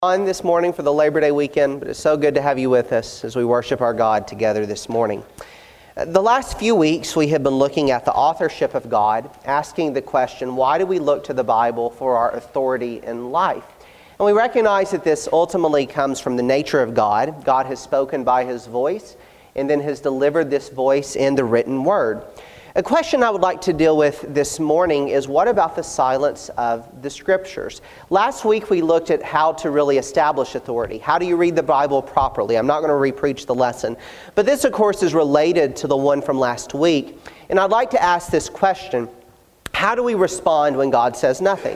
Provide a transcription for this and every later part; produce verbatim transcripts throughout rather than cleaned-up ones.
On this morning for the Labor Day weekend, but it's so good to have you with us as we worship our God together this morning. The last few weeks we have been looking at the authorship of God, asking the question, why do we look to the Bible for our authority in life? And we recognize that this ultimately comes from the nature of God. God has spoken by His voice and then has delivered this voice in the written word. A question I would like to deal with this morning is, what about the silence of the Scriptures? Last week we looked at how to really establish authority. How do you read the Bible properly? I'm not going to re-preach the lesson. But this, of course, is related to the one from last week. And I'd like to ask this question: how do we respond when God says nothing?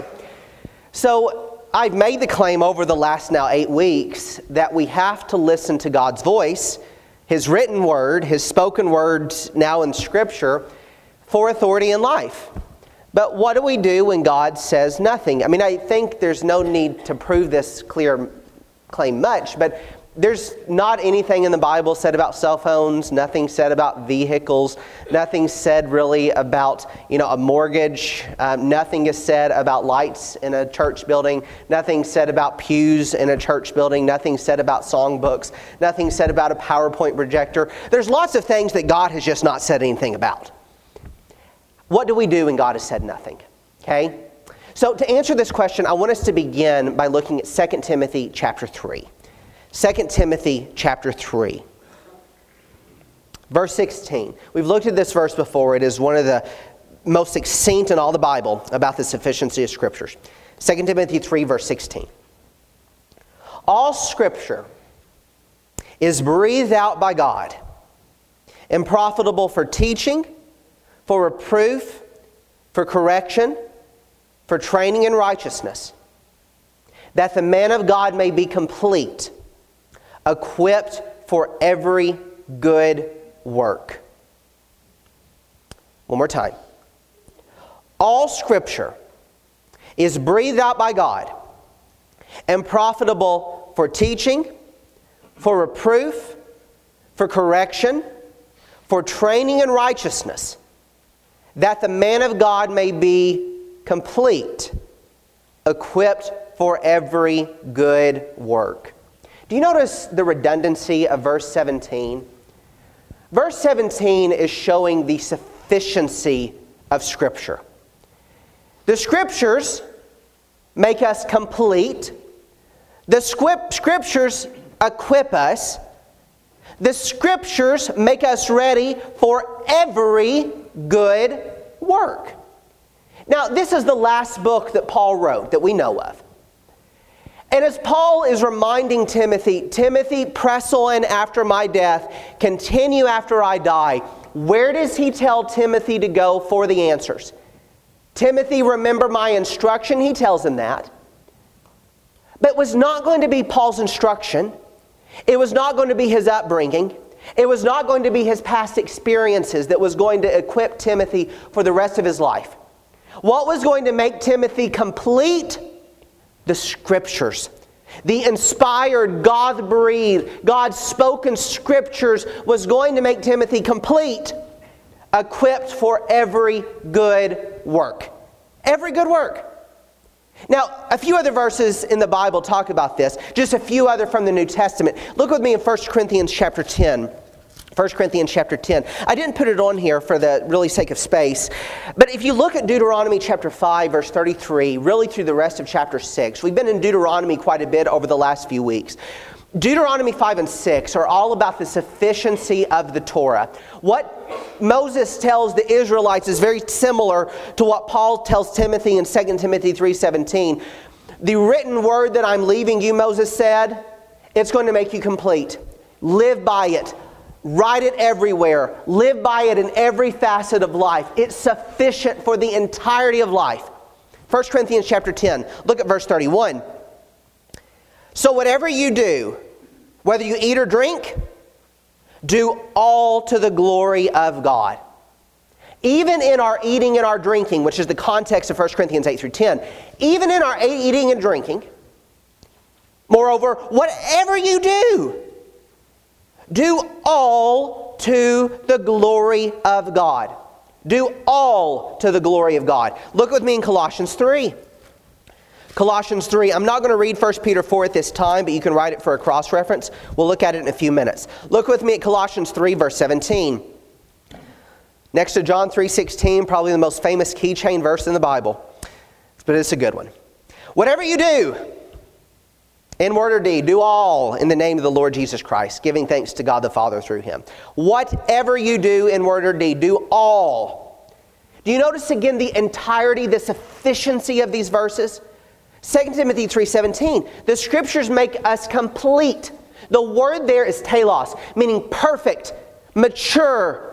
So I've made the claim over the last now eight weeks that we have to listen to God's voice, His written word, His spoken words now in Scripture, for authority in life. But what do we do when God says nothing? I mean, I think there's no need to prove this clear claim much, but there's not anything in the Bible said about cell phones, nothing said about vehicles, nothing said really about, you know, a mortgage, um, nothing is said about lights in a church building, nothing said about pews in a church building, nothing said about songbooks, nothing said about a PowerPoint projector. There's lots of things that God has just not said anything about. What do we do when God has said nothing? Okay? So to answer this question, I want us to begin by looking at Second Timothy chapter three. Second Timothy chapter three. Verse sixteen. We've looked at this verse before. It is one of the most succinct in all the Bible about the sufficiency of Scriptures. Second Timothy three, verse sixteen. All Scripture is breathed out by God and profitable for teaching, for reproof, for correction, for training in righteousness, that the man of God may be complete, equipped for every good work. One more time. All Scripture is breathed out by God and profitable for teaching, for reproof, for correction, for training in righteousness, that the man of God may be complete, equipped for every good work. Do you notice the redundancy of verse seventeen? Verse seventeen is showing the sufficiency of Scripture. The Scriptures make us complete. The Scriptures equip us. The Scriptures make us ready for every good work. Now, this is the last book that Paul wrote that we know of. And as Paul is reminding Timothy, Timothy, press on after my death, continue after I die, where does he tell Timothy to go for the answers? Timothy, remember my instruction? He tells him that. But it was not going to be Paul's instruction. It was not going to be his upbringing. It was not going to be his past experiences that was going to equip Timothy for the rest of his life. What was going to make Timothy complete? The Scriptures. The inspired, God-breathed, God-spoken Scriptures was going to make Timothy complete, equipped for every good work. Every good work. Now, a few other verses in the Bible talk about this. Just a few other from the New Testament. Look with me in First Corinthians chapter ten. First Corinthians chapter ten. I didn't put it on here for the really sake of space. But if you look at Deuteronomy chapter five, verse thirty-three, really through the rest of chapter six. We've been in Deuteronomy quite a bit over the last few weeks. Deuteronomy five and six are all about the sufficiency of the Torah. What Moses tells the Israelites is very similar to what Paul tells Timothy in Second Timothy three seventeen. The written word that I'm leaving you, Moses said, it's going to make you complete. Live by it. Write it everywhere. Live by it in every facet of life. It's sufficient for the entirety of life. First Corinthians chapter ten. Look at verse thirty-one. So whatever you do, whether you eat or drink, do all to the glory of God. Even in our eating and our drinking, which is the context of First Corinthians eight through ten, even in our eating and drinking, moreover, whatever you do, do all to the glory of God. Do all to the glory of God. Look with me in Colossians three. Colossians three. I'm not going to read First Peter four at this time, but you can write it for a cross-reference. We'll look at it in a few minutes. Look with me at Colossians three, verse seventeen. Next to John three sixteen, probably the most famous keychain verse in the Bible. But it's a good one. Whatever you do, in word or deed, do all in the name of the Lord Jesus Christ, giving thanks to God the Father through Him. Whatever you do in word or deed, do all. Do you notice again the entirety, the sufficiency of these verses? Second Timothy three seventeen, the Scriptures make us complete. The word there is telos, meaning perfect, mature,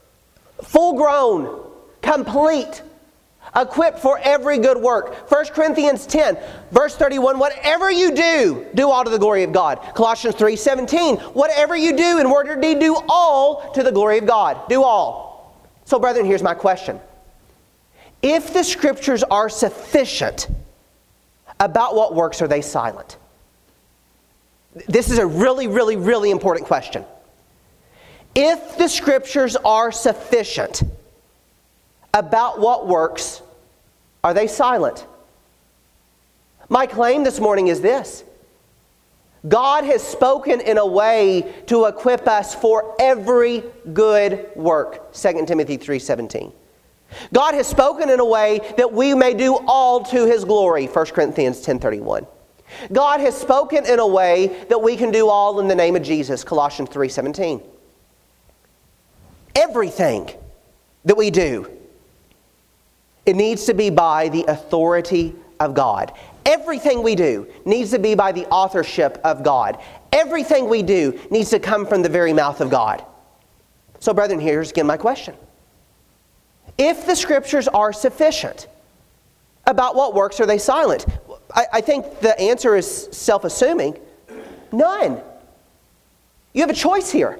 full-grown, complete, equipped for every good work. First Corinthians ten, verse thirty-one, whatever you do, do all to the glory of God. Colossians three seventeen, whatever you do in word or deed, do all to the glory of God. Do all. So, brethren, here's my question. If the Scriptures are sufficient, about what works are they silent? This is a really, really, really important question. If the Scriptures are sufficient, about what works are they silent? My claim this morning is this. God has spoken in a way to equip us for every good work. Second Timothy three seventeen. God has spoken in a way that we may do all to His glory. First Corinthians ten thirty-one. God has spoken in a way that we can do all in the name of Jesus. Colossians three seventeen. Everything that we do, it needs to be by the authority of God. Everything we do needs to be by the authorship of God. Everything we do needs to come from the very mouth of God. So, brethren, here's again my question. If the Scriptures are sufficient, about what works are they silent? I, I think the answer is self-assuming. None. You have a choice here.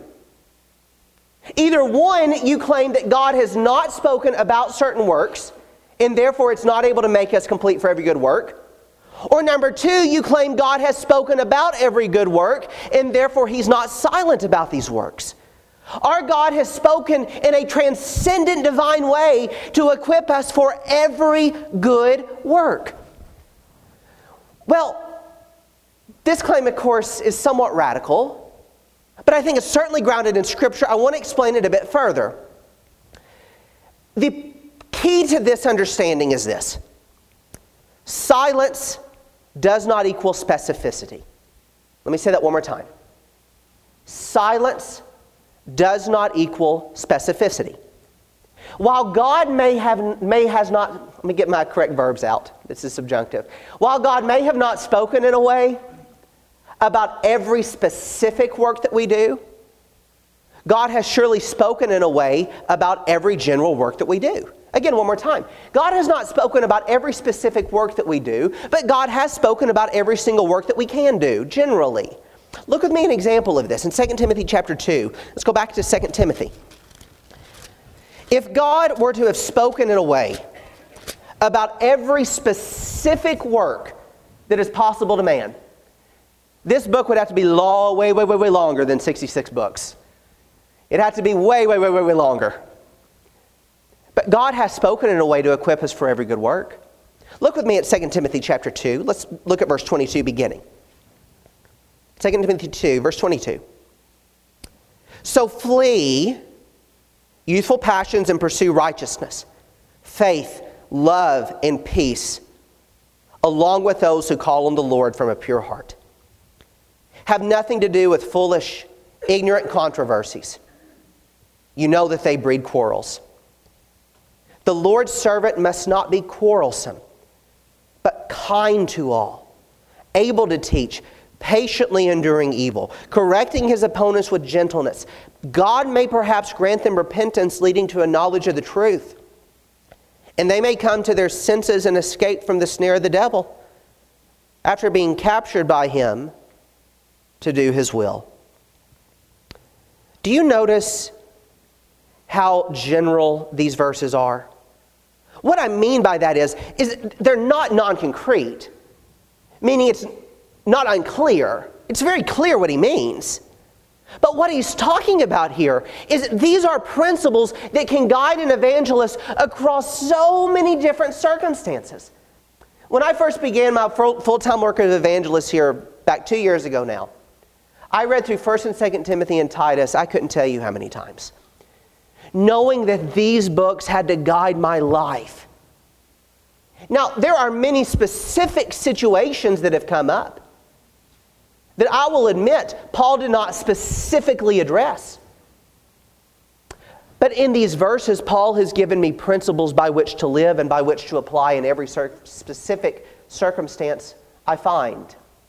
Either one, you claim that God has not spoken about certain works, and therefore it's not able to make us complete for every good work. Or number two, you claim God has spoken about every good work, and therefore He's not silent about these works. Our God has spoken in a transcendent divine way to equip us for every good work. Well, this claim, of course, is somewhat radical, but I think it's certainly grounded in Scripture. I want to explain it a bit further. The key to this understanding is this. Silence does not equal specificity. Let me say that one more time. Silence does not equal specificity. While God may have may has not, let me get my correct verbs out. This is subjunctive. While God may have not spoken in a way about every specific work that we do, God has surely spoken in a way about every general work that we do. Again, one more time. God has not spoken about every specific work that we do, but God has spoken about every single work that we can do, generally. Look with me an example of this in Second Timothy chapter two. Let's go back to Second Timothy. If God were to have spoken in a way about every specific work that is possible to man, this book would have to be long, way, way, way, way longer than sixty-six books. It had to be way, way, way, way, way longer. But God has spoken in a way to equip us for every good work. Look with me at Second Timothy chapter two. Let's look at verse twenty-two beginning. Second Timothy two, verse twenty-two. So flee youthful passions and pursue righteousness, faith, love, and peace, along with those who call on the Lord from a pure heart. Have nothing to do with foolish, ignorant controversies. You know that they breed quarrels. The Lord's servant must not be quarrelsome, but kind to all, able to teach, patiently enduring evil, correcting his opponents with gentleness. God may perhaps grant them repentance leading to a knowledge of the truth, and they may come to their senses and escape from the snare of the devil after being captured by him to do his will. Do you notice how general these verses are? What I mean by that is, is they're not non-concrete, meaning it's not unclear. It's very clear what he means. But what he's talking about here is these are principles that can guide an evangelist across so many different circumstances. When I first began my full-time work as evangelist here back two years ago now, I read through First and Second Timothy and Titus, I couldn't tell you how many times. Knowing that these books had to guide my life. Now, there are many specific situations that have come up that I will admit Paul did not specifically address. But in these verses, Paul has given me principles by which to live and by which to apply in every cir- specific circumstance I find.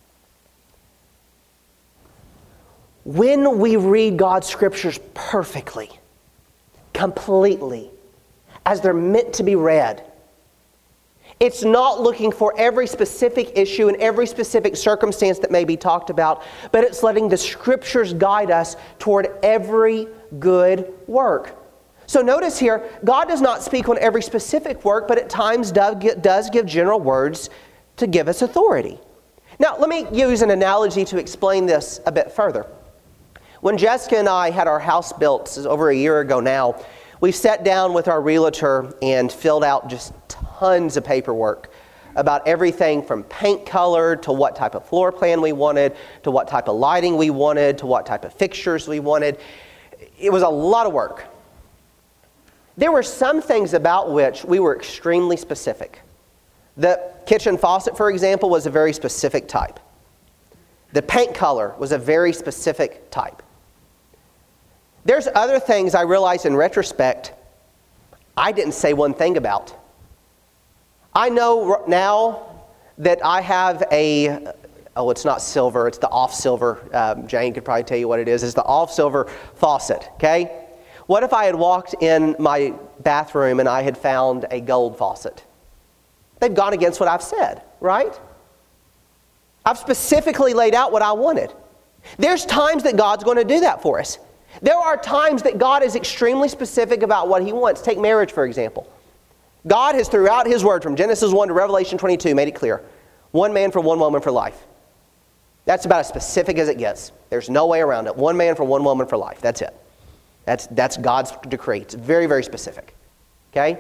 When we read God's Scriptures perfectly, completely, as they're meant to be read, it's not looking for every specific issue and every specific circumstance that may be talked about, but it's letting the Scriptures guide us toward every good work. So notice here, God does not speak on every specific work, but at times does give general words to give us authority. Now, let me use an analogy to explain this a bit further. When Jessica and I had our house built, this is over a year ago now, we sat down with our realtor and filled out just tons of paperwork about everything from paint color to what type of floor plan we wanted, to what type of lighting we wanted, to what type of fixtures we wanted. It was a lot of work. There were some things about which we were extremely specific. The kitchen faucet, for example, was a very specific type. The paint color was a very specific type. There's other things I realize in retrospect I didn't say one thing about. I know now that I have a, oh, it's not silver, it's the off-silver. Um, Jane could probably tell you what it is. It's the off-silver faucet, okay? What if I had walked in my bathroom and I had found a gold faucet? They've gone against what I've said, right? I've specifically laid out what I wanted. There's times that God's going to do that for us. There are times that God is extremely specific about what He wants. Take marriage, for example. God has, throughout His Word, from Genesis one to Revelation twenty-two, made it clear. One man for one woman for life. That's about as specific as it gets. There's no way around it. One man for one woman for life. That's it. That's, that's God's decree. It's very, very specific. Okay?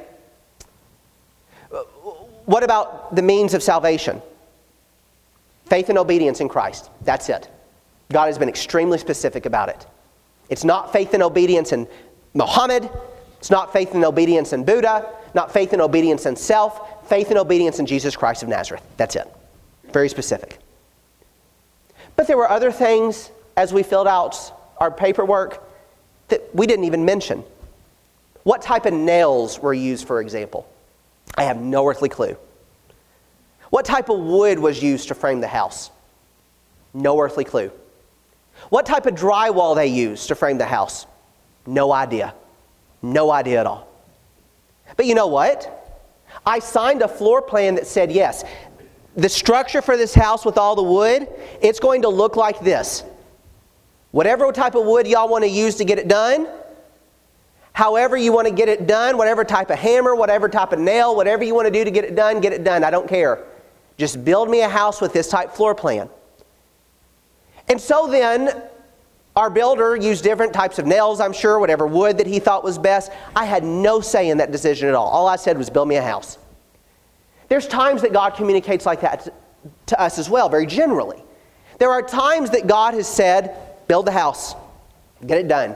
What about the means of salvation? Faith and obedience in Christ. That's it. God has been extremely specific about it. It's not faith and obedience in Muhammad. It's not faith and obedience in Buddha. Not faith and obedience in self. Faith and obedience in Jesus Christ of Nazareth. That's it. Very specific. But there were other things as we filled out our paperwork that we didn't even mention. What type of nails were used, for example? I have no earthly clue. What type of wood was used to frame the house? No earthly clue. What type of drywall they used to frame the house? No idea. No idea at all. But you know what? I signed a floor plan that said, yes, the structure for this house with all the wood, it's going to look like this. Whatever type of wood y'all want to use to get it done, however you want to get it done, whatever type of hammer, whatever type of nail, whatever you want to do to get it done, get it done. I don't care. Just build me a house with this type floor plan. And so then, our builder used different types of nails, I'm sure, whatever wood that he thought was best. I had no say in that decision at all. All I said was build me a house. There's times that God communicates like that to, to us as well, very generally. There are times that God has said, build the house, get it done.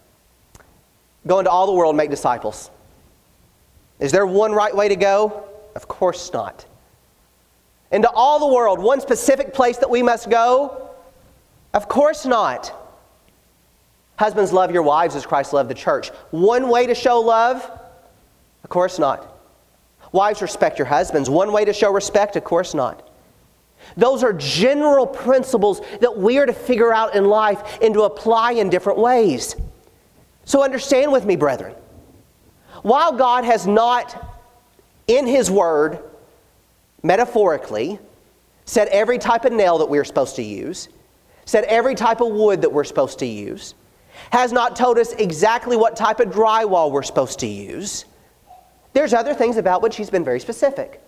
Go into all the world and make disciples. Is there one right way to go? Of course not. Into all the world, one specific place that we must go? Of course not. Husbands, love your wives as Christ loved the church. One way to show love? Of course not. Wives, respect your husbands. One way to show respect? Of course not. Those are general principles that we are to figure out in life and to apply in different ways. So understand with me, brethren. While God has not, in His Word, metaphorically, said every type of nail that we're supposed to use, said every type of wood that we're supposed to use, has not told us exactly what type of drywall we're supposed to use, there's other things about which He's been very specific.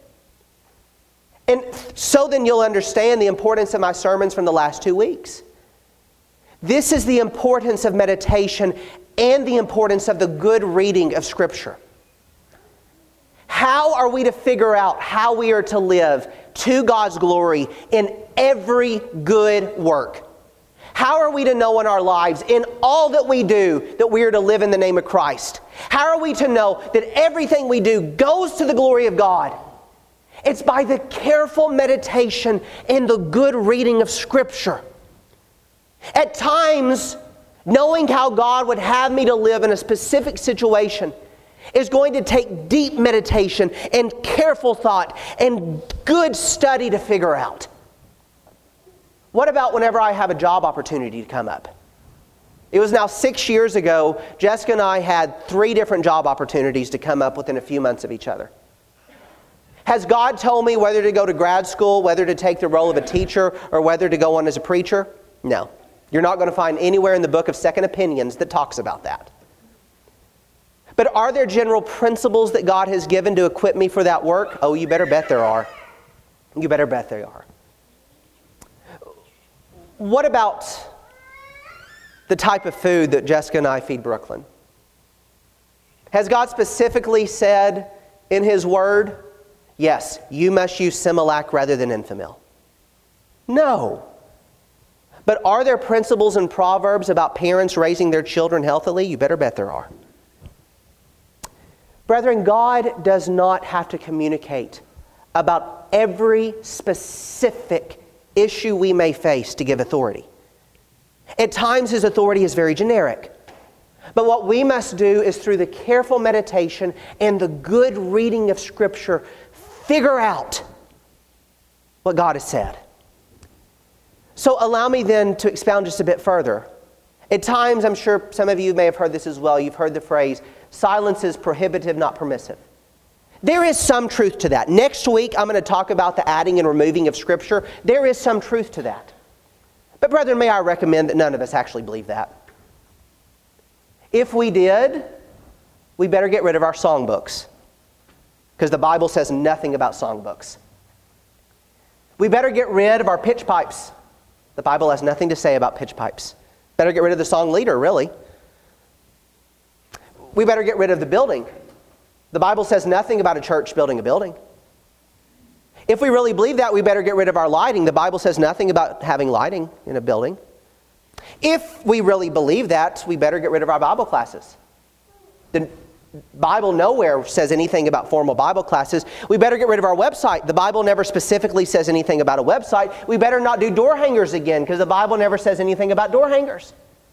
And so then you'll understand the importance of my sermons from the last two weeks. This is the importance of meditation and the importance of the good reading of Scripture. How are we to figure out how we are to live to God's glory in every good work? How are we to know in our lives, in all that we do, that we are to live in the name of Christ? How are we to know that everything we do goes to the glory of God? It's by the careful meditation and the good reading of Scripture. At times, knowing how God would have me to live in a specific situation is going to take deep meditation and careful thought and good study to figure out. What about whenever I have a job opportunity to come up? It was now six years ago, Jessica and I had three different job opportunities to come up within a few months of each other. Has God told me whether to go to grad school, whether to take the role of a teacher, or whether to go on as a preacher? No. You're not going to find anywhere in the book of Second Opinions that talks about that. But are there general principles that God has given to equip me for that work? Oh, you better bet there are. You better bet there are. What about the type of food that Jessica and I feed Brooklyn? Has God specifically said in His Word, yes, you must use Similac rather than Enfamil? No. But are there principles in Proverbs about parents raising their children healthily? You better bet there are. Brethren, God does not have to communicate about every specific issue we may face to give authority. At times His authority is very generic. But what we must do is through the careful meditation and the good reading of Scripture, figure out what God has said. So allow me then to expound just a bit further. At times, I'm sure some of you may have heard this as well, you've heard the phrase, silence is prohibitive, not permissive. There is some truth to that. Next week, I'm going to talk about the adding and removing of Scripture. There is some truth to that. But brethren, may I recommend that none of us actually believe that. If we did, we better get rid of our songbooks, because the Bible says nothing about songbooks. We better get rid of our pitch pipes. The Bible has nothing to say about pitch pipes. Better get rid of the song leader, really. We better get rid of the building. The Bible says nothing about a church building a building. If we really believe that, we better get rid of our lighting. The Bible says nothing about having lighting in a building. If we really believe that, we better get rid of our Bible classes. The Bible nowhere says anything about formal Bible classes. We better get rid of our website. The Bible never specifically says anything about a website. We better not do door hangers again, because the Bible never says anything about door hangers.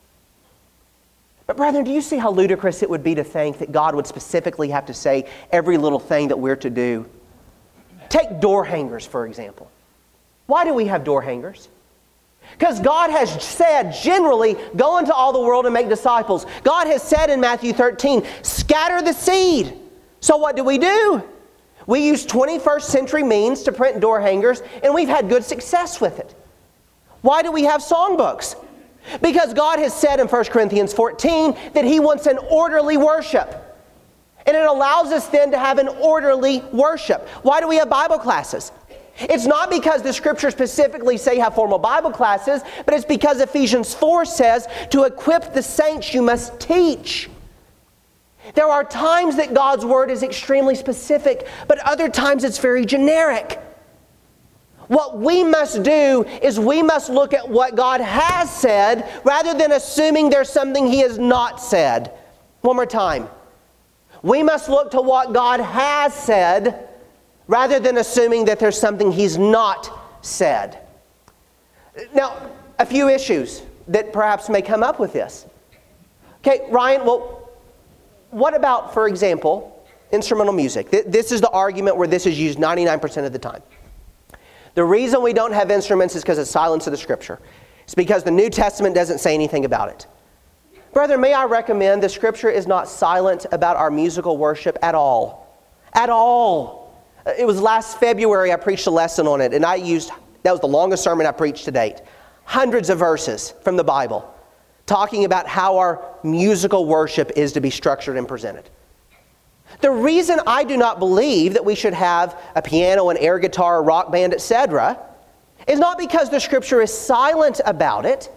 But brethren, do you see how ludicrous it would be to think that God would specifically have to say every little thing that we're to do? Take door hangers, for example. Why do we have door hangers? Because God has said, generally, go into all the world and make disciples. God has said in Matthew thirteen, scatter the seed. So what do we do? We use twenty-first century means to print door hangers, and we've had good success with it. Why do we have songbooks? Because God has said in First Corinthians fourteen that He wants an orderly worship. And it allows us then to have an orderly worship. Why do we have Bible classes? It's not because the Scriptures specifically say have formal Bible classes, but it's because Ephesians four says to equip the saints you must teach. There are times that God's Word is extremely specific, but other times it's very generic. What we must do is we must look at what God has said rather than assuming there's something He has not said. One more time. We must look to what God has said rather than assuming that there's something He's not said. Now, a few issues that perhaps may come up with this. Okay, Ryan, well, what about, for example, instrumental music? This is the argument where this is used ninety-nine percent of the time. The reason we don't have instruments is because of silence of the Scripture. It's because the New Testament doesn't say anything about it. Brother, may I recommend the Scripture is not silent about our musical worship at all. At all. It was last February I preached a lesson on it, and I used, that was the longest sermon I preached to date. Hundreds of verses from the Bible talking about how our musical worship is to be structured and presented. The reason I do not believe that we should have a piano, an air guitar, a rock band, et cetera, is not because the Scripture is silent about it,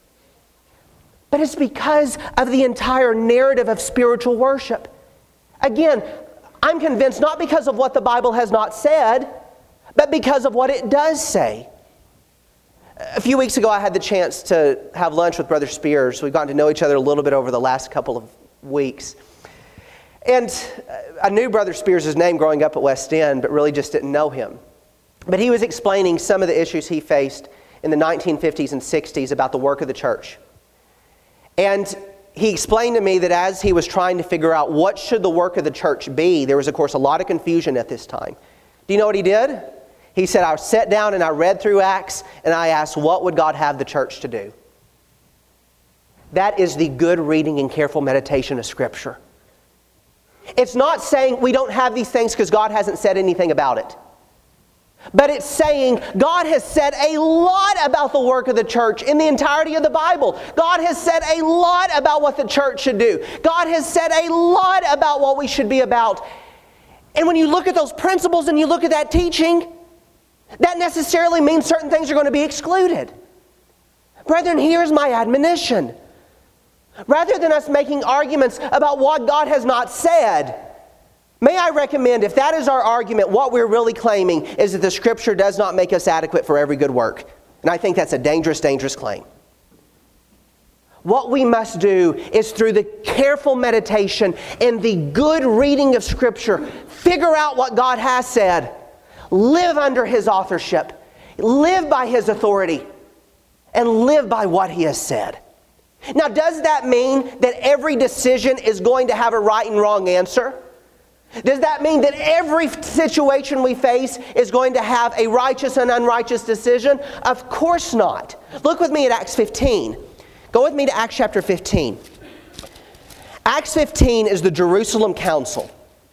but it's because of the entire narrative of spiritual worship. Again, I'm convinced not because of what the Bible has not said, but because of what it does say. A few weeks ago, I had the chance to have lunch with Brother Spears. We've gotten to know each other a little bit over the last couple of weeks. And I knew Brother Spears' name growing up at West End, but really just didn't know him. But he was explaining some of the issues he faced in the nineteen fifties and sixties about the work of the church. And he explained to me that as he was trying to figure out what should the work of the church be, there was, of course, a lot of confusion at this time. Do you know what he did? He said, I sat down and I read through Acts and I asked, what would God have the church to do? That is the good reading and careful meditation of Scripture. It's not saying we don't have these things because God hasn't said anything about it. But it's saying God has said a lot about the work of the church in the entirety of the Bible. God has said a lot about what the church should do. God has said a lot about what we should be about. And when you look at those principles and you look at that teaching, that necessarily means certain things are going to be excluded. Brethren, here's my admonition. Rather than us making arguments about what God has not said, may I recommend, if that is our argument, what we're really claiming is that the Scripture does not make us adequate for every good work. And I think that's a dangerous, dangerous claim. What we must do is through the careful meditation and the good reading of Scripture, figure out what God has said, live under His authorship, live by His authority, and live by what He has said. Now, does that mean that every decision is going to have a right and wrong answer? Does that mean that every situation we face is going to have a righteous and unrighteous decision? Of course not. Look with me at Acts fifteen. Go with me to Acts chapter fifteen. Acts fifteen is the Jerusalem Council.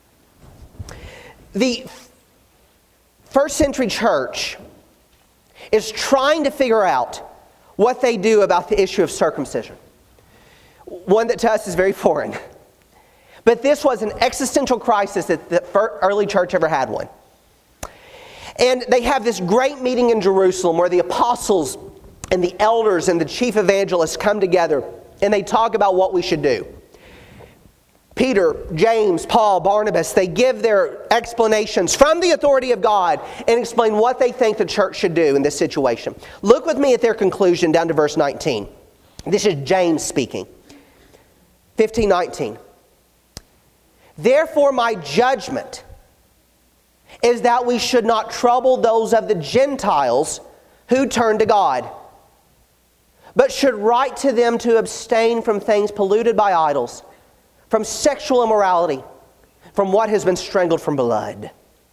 The first century church is trying to figure out what they do about the issue of circumcision. One that to us is very foreign. But this was an existential crisis that the early church ever had one. And they have this great meeting in Jerusalem where the apostles and the elders and the chief evangelists come together and they talk about what we should do. Peter, James, Paul, Barnabas, they give their explanations from the authority of God and explain what they think the church should do in this situation. Look with me at their conclusion down to verse nineteen. This is James speaking. fifteen nineteen. Therefore my judgment is that we should not trouble those of the Gentiles who turn to God, but should write to them to abstain from things polluted by idols, from sexual immorality, from what has been strangled from blood.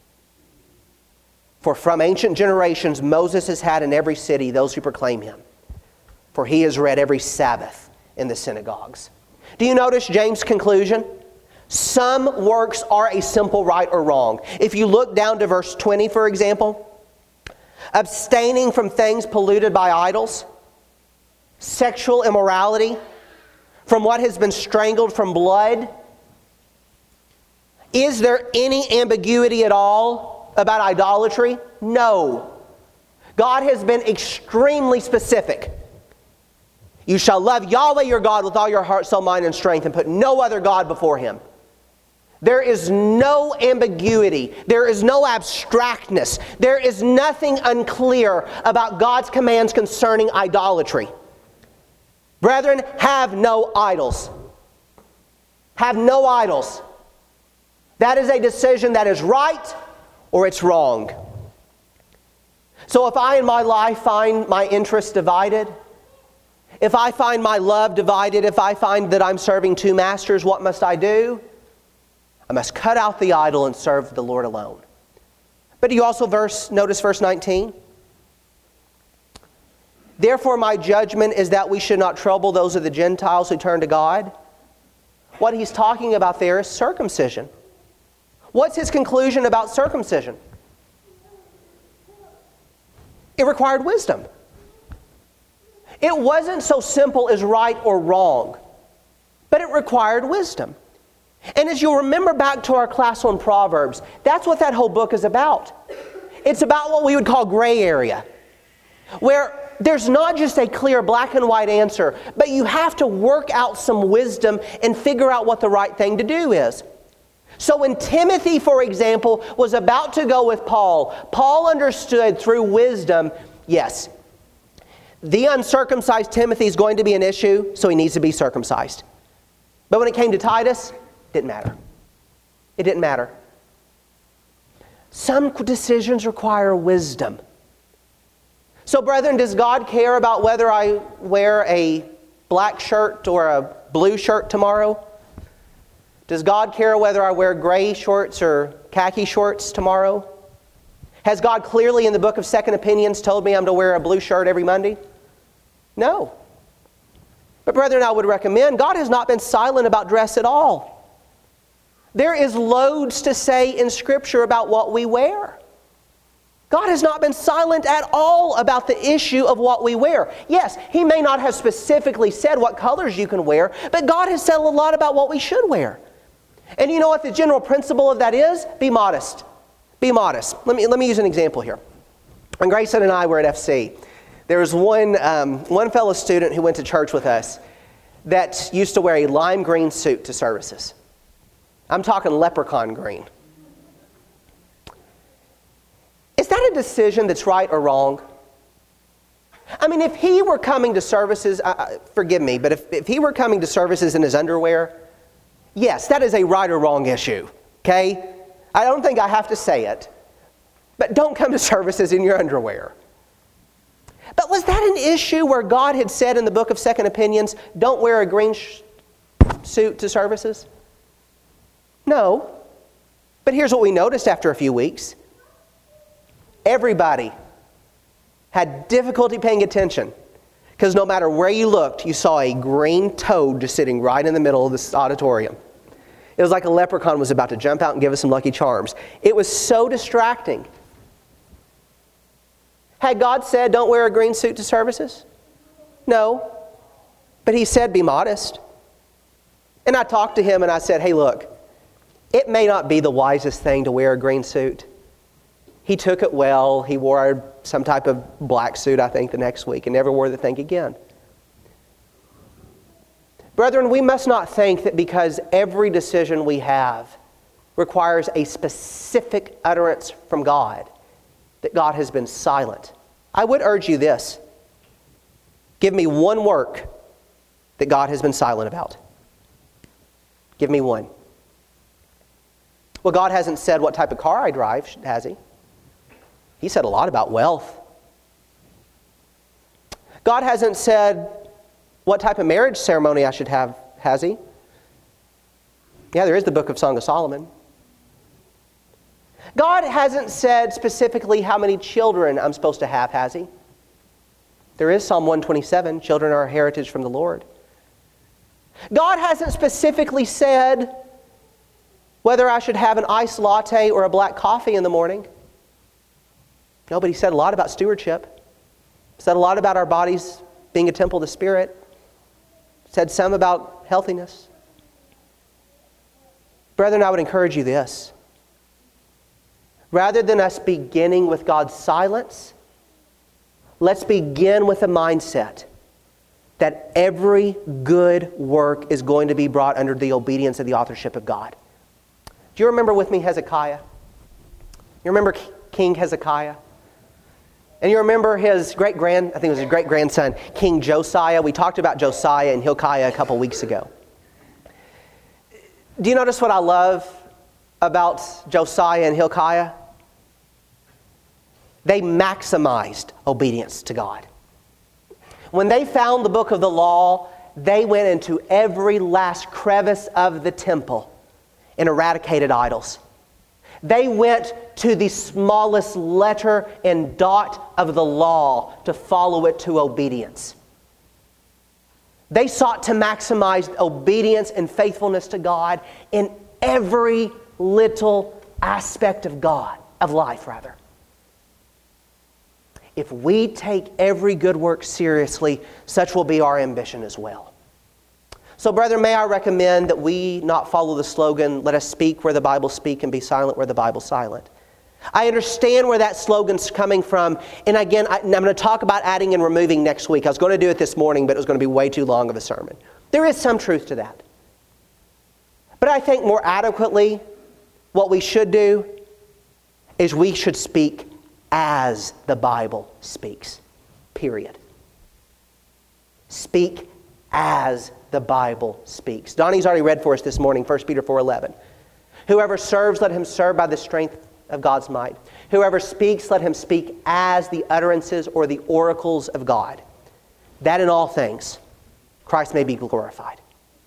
For from ancient generations Moses has had in every city those who proclaim Him, for he is read every Sabbath in the synagogues. Do you notice James' conclusion? Some works are a simple right or wrong. If you look down to verse twenty, for example, abstaining from things polluted by idols, sexual immorality, from what has been strangled from blood. Is there any ambiguity at all about idolatry? No. God has been extremely specific. You shall love Yahweh your God with all your heart, soul, mind, and strength, and put no other God before Him. There is no ambiguity. There is no abstractness. There is nothing unclear about God's commands concerning idolatry. Brethren, have no idols. Have no idols. That is a decision that is right or it's wrong. So if I in my life find my interests divided, if I find my love divided, if I find that I'm serving two masters, what must I do? I must cut out the idol and serve the Lord alone. But do you also verse, notice verse nineteen? Therefore my judgment is that we should not trouble those of the Gentiles who turn to God. What he's talking about there is circumcision. What's his conclusion about circumcision? It required wisdom. It wasn't so simple as right or wrong, but it required wisdom. And as you'll remember back to our class on Proverbs, that's what that whole book is about. It's about what we would call gray area, where there's not just a clear black and white answer, but you have to work out some wisdom and figure out what the right thing to do is. So when Timothy, for example, was about to go with Paul, Paul understood through wisdom, yes, the uncircumcised Timothy is going to be an issue, so he needs to be circumcised. But when it came to Titus, it didn't matter. It didn't matter. Some decisions require wisdom. So, brethren, does God care about whether I wear a black shirt or a blue shirt tomorrow? Does God care whether I wear gray shorts or khaki shorts tomorrow? Has God clearly in the book of Second Opinions told me I'm to wear a blue shirt every Monday? No. But brethren, I would recommend, God has not been silent about dress at all. There is loads to say in Scripture about what we wear. God has not been silent at all about the issue of what we wear. Yes, He may not have specifically said what colors you can wear, but God has said a lot about what we should wear. And you know what the general principle of that is? Be modest. Be modest. Let me, let me use an example here. When Grayson and I were at F C, there was one, um, one fellow student who went to church with us that used to wear a lime green suit to services. I'm talking leprechaun green. Is that a decision that's right or wrong? I mean, if he were coming to services, uh, forgive me, but if, if he were coming to services in his underwear, yes, that is a right or wrong issue, okay? I don't think I have to say it, but don't come to services in your underwear. But was that an issue where God had said in the book of Second Opinions, don't wear a green sh- suit to services? No. But here's what we noticed after a few weeks. Everybody had difficulty paying attention because no matter where you looked, you saw a green toad just sitting right in the middle of this auditorium. It was like a leprechaun was about to jump out and give us some Lucky Charms. It was so distracting. Had God said, don't wear a green suit to services? No. But He said, be modest. And I talked to him and I said, hey, look, it may not be the wisest thing to wear a green suit. He took it well. He wore some type of black suit, I think, the next week and never wore the thing again. Brethren, we must not think that because every decision we have requires a specific utterance from God, that God has been silent. I would urge you this. Give me one work that God has been silent about. Give me one. Well, God hasn't said what type of car I drive, has He? He said a lot about wealth. God hasn't said what type of marriage ceremony I should have, has He? Yeah, there is the book of Song of Solomon. God hasn't said specifically how many children I'm supposed to have, has He? There is Psalm one twenty-seven, children are a heritage from the Lord. God hasn't specifically said whether I should have an iced latte or a black coffee in the morning. No, but He said a lot about stewardship. He said a lot about our bodies being a temple of the Spirit. He said some about healthiness. Brethren, I would encourage you this. Rather than us beginning with God's silence, let's begin with a mindset that every good work is going to be brought under the obedience of the authorship of God. Do you remember with me Hezekiah? You remember King Hezekiah? And you remember his great-grand, I think it was his great-grandson, King Josiah. We talked about Josiah and Hilkiah a couple weeks ago. Do you notice what I love about Josiah and Hilkiah? They maximized obedience to God. When they found the book of the law, they went into every last crevice of the temple and eradicated idols. They went to the smallest letter and dot of the law to follow it to obedience. They sought to maximize obedience and faithfulness to God in every little aspect of God, of life rather. If we take every good work seriously, such will be our ambition as well. So, brethren, may I recommend that we not follow the slogan, let us speak where the Bible speaks and be silent where the Bible's silent. I understand where that slogan's coming from. And again, I, I'm going to talk about adding and removing next week. I was going to do it this morning, but it was going to be way too long of a sermon. There is some truth to that. But I think more adequately, what we should do is we should speak as the Bible speaks. Period. Speak as the Bible speaks. Donnie's already read for us this morning, First Peter four eleven. Whoever serves, let him serve by the strength of God's might. Whoever speaks, let him speak as the utterances or the oracles of God, that in all things Christ may be glorified.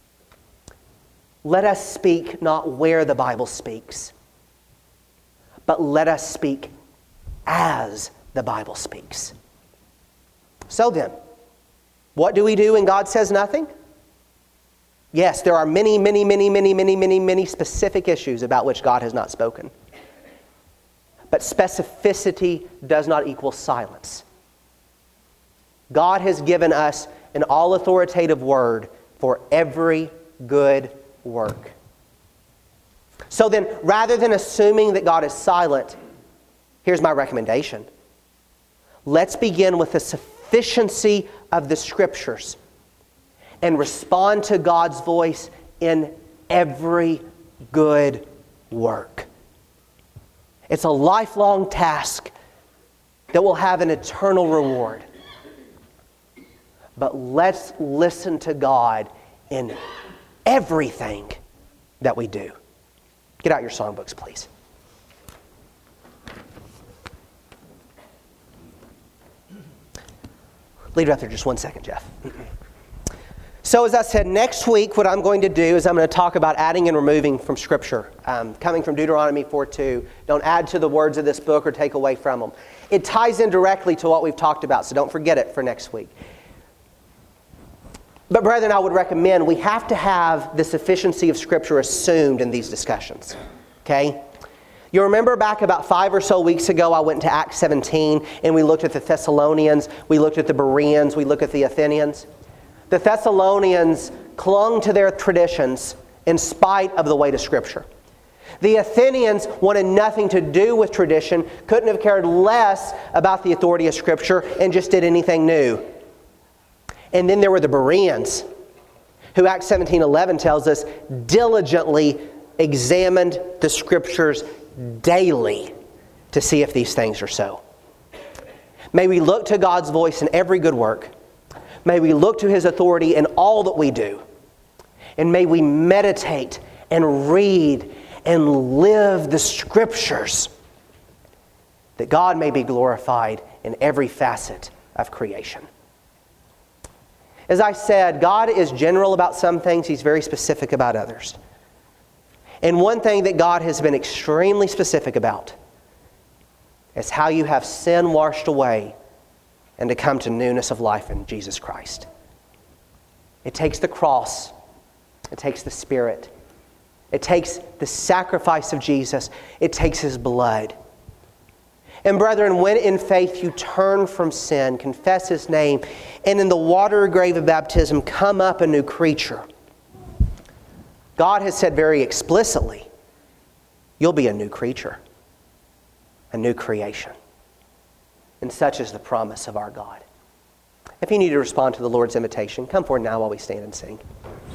Let us speak not where the Bible speaks, but let us speak as the Bible speaks. So then, what do we do when God says nothing? Yes, there are many, many, many, many, many, many, many specific issues about which God has not spoken. But specificity does not equal silence. God has given us an all-authoritative word for every good work. So then, rather than assuming that God is silent, here's my recommendation. Let's begin with the sufficiency of the Scriptures and respond to God's voice in every good work. It's a lifelong task that will have an eternal reward. But let's listen to God in everything that we do. Get out your songbooks, please. Leave it up there just one second, Jeff. So as I said, next week what I'm going to do is I'm going to talk about adding and removing from Scripture. Um, coming from Deuteronomy four two. Don't add to the words of this book or take away from them. It ties in directly to what we've talked about, so don't forget it for next week. But brethren, I would recommend we have to have the sufficiency of Scripture assumed in these discussions. Okay? You remember back about five or so weeks ago, I went to Acts seventeen and we looked at the Thessalonians, we looked at the Bereans, we looked at the Athenians. The Thessalonians clung to their traditions in spite of the weight of Scripture. The Athenians wanted nothing to do with tradition, couldn't have cared less about the authority of Scripture, and just did anything new. And then there were the Bereans, who Acts seventeen eleven tells us diligently examined the Scriptures daily to see if these things are so. May we look to God's voice in every good work. May we look to His authority in all that we do. And may we meditate and read and live the Scriptures, that God may be glorified in every facet of creation. As I said, God is general about some things. He's very specific about others. And one thing that God has been extremely specific about is how you have sin washed away and to come to newness of life in Jesus Christ. It takes the cross. It takes the Spirit. It takes the sacrifice of Jesus. It takes His blood. And brethren, when in faith you turn from sin, confess His name, and in the watery grave of baptism come up a new creature, God has said very explicitly, you'll be a new creature, a new creation. And such is the promise of our God. If you need to respond to the Lord's invitation, come forward now while we stand and sing.